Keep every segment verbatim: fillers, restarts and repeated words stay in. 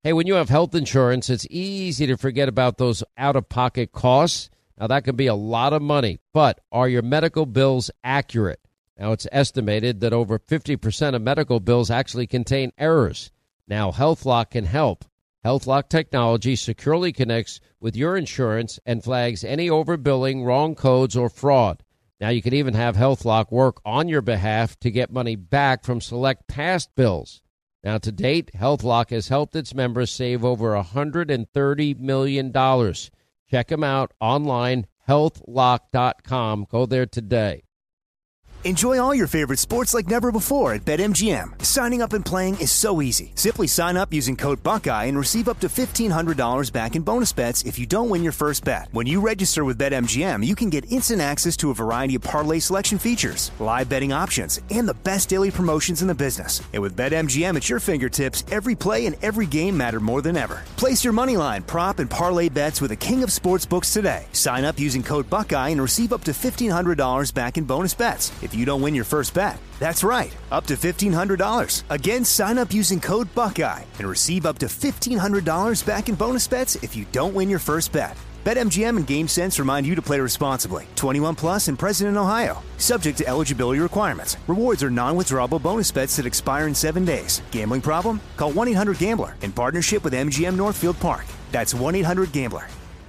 Hey, when you have health insurance, it's easy to forget about those out-of-pocket costs. Now, that can be a lot of money, but are your medical bills accurate? Now, it's estimated that over fifty percent of medical bills actually contain errors. Now, HealthLock can help. HealthLock technology securely connects with your insurance and flags any overbilling, wrong codes, or fraud. Now, you can even have HealthLock work on your behalf to get money back from select past bills. Now, to date, HealthLock has helped its members save over one hundred thirty million dollars. Check them out online, health lock dot com. Go there today. Enjoy all your favorite sports like never before at BetMGM. Signing up and playing is so easy. Simply sign up using code Buckeye and receive up to fifteen hundred dollars back in bonus bets if you don't win your first bet. When you register with BetMGM, you can get instant access to a variety of parlay selection features, live betting options, and the best daily promotions in the business. And with BetMGM at your fingertips, every play and every game matter more than ever. Place your moneyline, prop, and parlay bets with the king of sportsbooks today. Sign up using code Buckeye and receive up to fifteen hundred dollars back in bonus bets if you don't win your first bet. That's right, up to fifteen hundred dollars. Again, sign up using code Buckeye and receive up to fifteen hundred dollars back in bonus bets if you don't win your first bet. BetMGM and GameSense remind you to play responsibly. twenty-one plus and present in Ohio. Subject to eligibility requirements. Rewards are non-withdrawable bonus bets that expire in seven days. Gambling problem? Call one eight hundred gambler in partnership with M G M Northfield Park. That's one eight hundred gambler.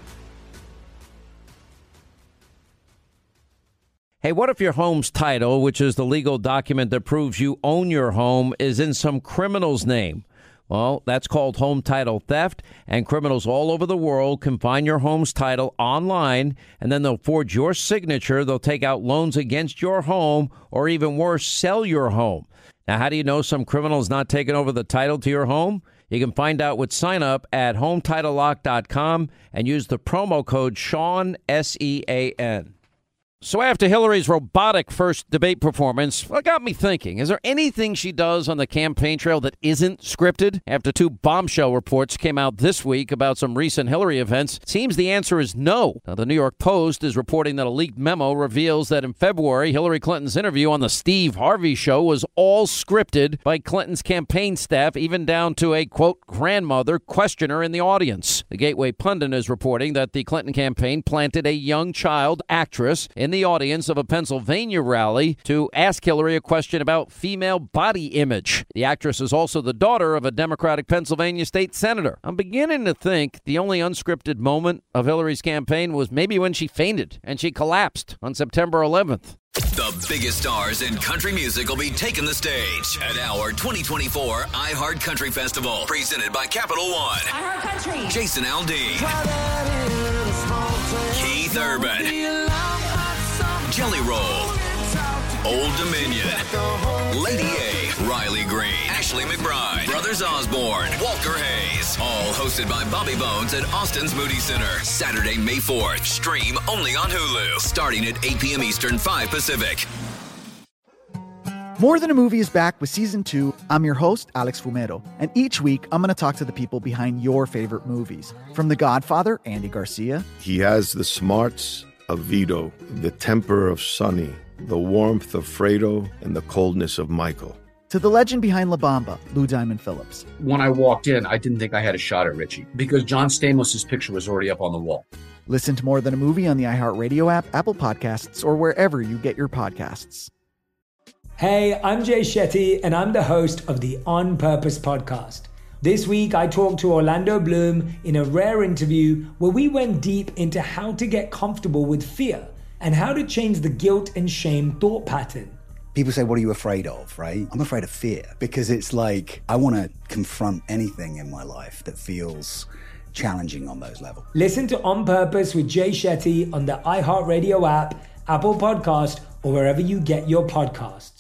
Hey, what if your home's title, which is the legal document that proves you own your home, is in some criminal's name? Well, that's called home title theft, and criminals all over the world can find your home's title online, and then they'll forge your signature. They'll take out loans against your home, or even worse, sell your home. Now, how do you know some criminal is not taking over the title to your home? You can find out with sign up at home title lock dot com and use the promo code Sean, S E A N. So after Hillary's robotic first debate performance, well, it got me thinking, is there anything she does on the campaign trail that isn't scripted? After two bombshell reports came out this week about some recent Hillary events, it seems the answer is no. Now, the New York Post is reporting that a leaked memo reveals that in February, Hillary Clinton's interview on the Steve Harvey Show was all scripted by Clinton's campaign staff, even down to a, quote, grandmother questioner in the audience. The Gateway Pundit is reporting that the Clinton campaign planted a young child actress in the audience of a Pennsylvania rally to ask Hillary a question about female body image. The actress is also the daughter of a Democratic Pennsylvania state senator. I'm beginning to think the only unscripted moment of Hillary's campaign was maybe when she fainted and she collapsed on September eleventh. The biggest stars in country music will be taking the stage at our twenty twenty-four iHeart Country Festival, presented by Capital One. iHeart Country. Jason Aldean, Keith Urban, Jelly Roll, Old Dominion, Lady A, Riley Green, Ashley McBride, Brothers Osborne, Walker Hayes. All hosted by Bobby Bones at Austin's Moody Center. Saturday, May fourth. Stream only on Hulu. Starting at eight p.m. Eastern, five Pacific. More Than a Movie is back with Season two. I'm your host, Alex Fumero. And each week, I'm going to talk to the people behind your favorite movies. From The Godfather, Andy Garcia. He has the smarts of Vito, the temper of Sonny, the warmth of Fredo, and the coldness of Michael. To the legend behind La Bamba, Lou Diamond Phillips. When I walked in, I didn't think I had a shot at Richie because John Stamos' picture was already up on the wall. Listen to More Than a Movie on the iHeartRadio app, Apple Podcasts, or wherever you get your podcasts. Hey, I'm Jay Shetty, and I'm the host of the On Purpose podcast. This week, I talked to Orlando Bloom in a rare interview where we went deep into how to get comfortable with fear and how to change the guilt and shame thought pattern. People say, what are you afraid of, right? I'm afraid of fear because it's like I want to confront anything in my life that feels challenging on those levels. Listen to On Purpose with Jay Shetty on the iHeartRadio app, Apple Podcast, or wherever you get your podcasts.